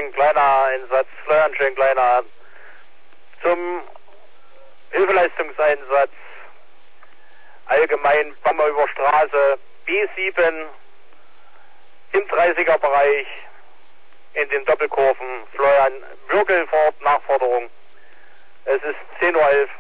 schön kleiner Einsatz, Florian, schön kleiner. Zum Hilfeleistungseinsatz, allgemein Bammer über Straße, B7 im 30er-Bereich in den Doppelkurven. Florian, Würgelfahrt, Nachforderung. Es ist 10:11 Uhr.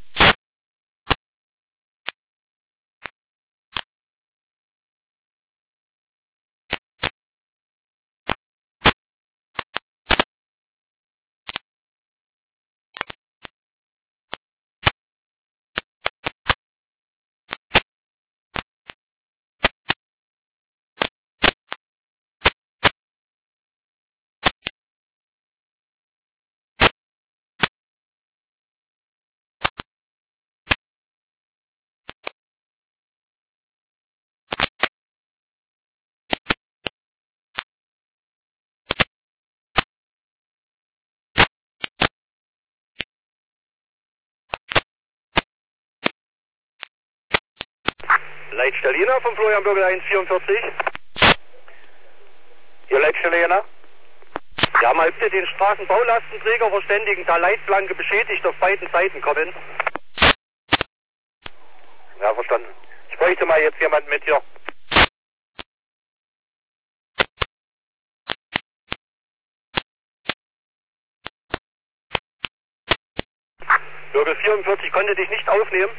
Leitstelle Jena von Florian Bürger 144. Hier Leitstelle Jena. Ja, mal bitte den Straßenbaulastenträger verständigen, da Leitplanke beschädigt auf beiden Seiten kommen. Ja, verstanden. Ich bräuchte mal jetzt jemanden mit hier. Bürger 44 konnte dich nicht aufnehmen.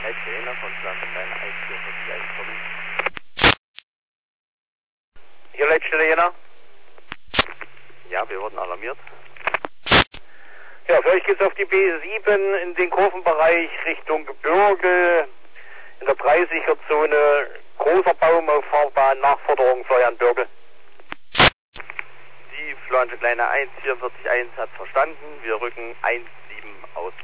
Jena von Schlafenstein 1441 kommen. Hier Leitstelle Jena. Ja, wir wurden alarmiert. Ja, für euch geht's auf die B7 in den Kurvenbereich Richtung Gebirge. In der 30er-Zone großer Baum auf Fahrbahn, Nachforderung für Herrn Bürgel. Die Fluange Kleine 1441 hat verstanden. Wir rücken 17 aus.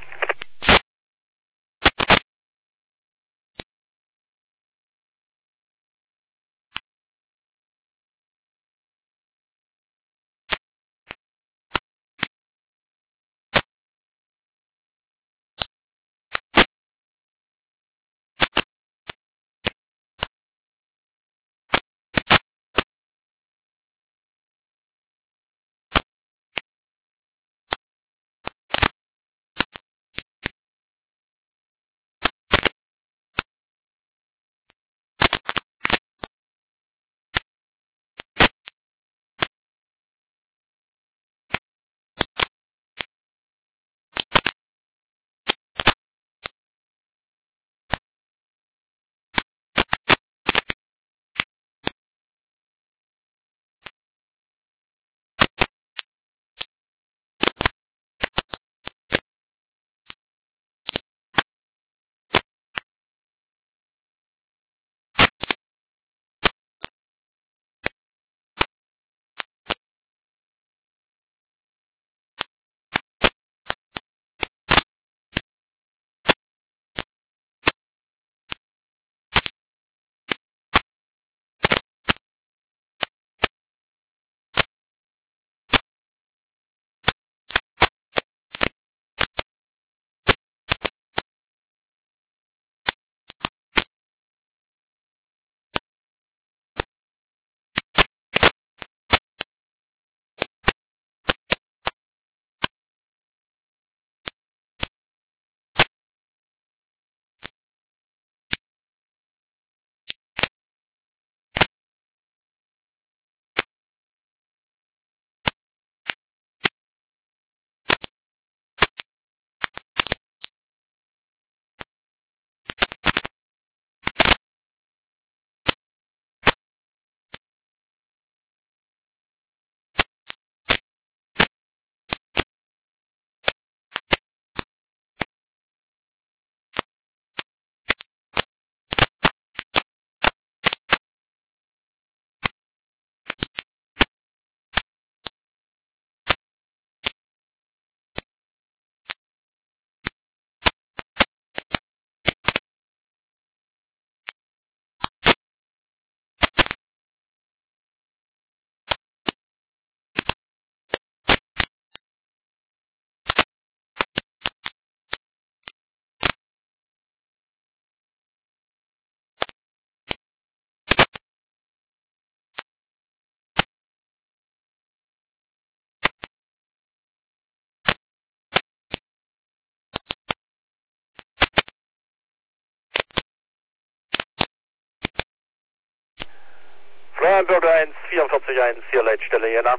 Bürger 1441, hier Leitstelle Jena.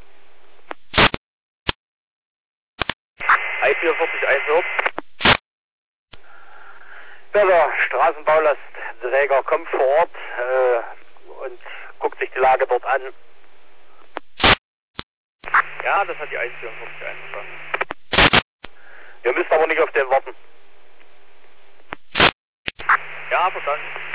1441 hört. Der Straßenbaulastträger kommt vor Ort und guckt sich die Lage dort an. Ja, das hat die 1441 verstanden. Ihr müsst aber nicht auf den warten. Ja, verstanden.